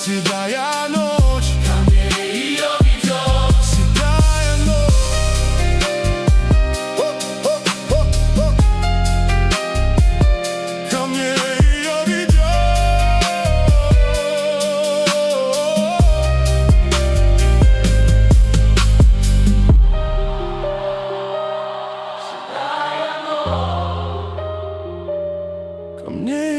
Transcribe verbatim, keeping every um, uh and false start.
седая ночь ко мне ее ведет. Седая ночь, о-о-о-о, ко мне ее ведет. Седая ночь, ко мне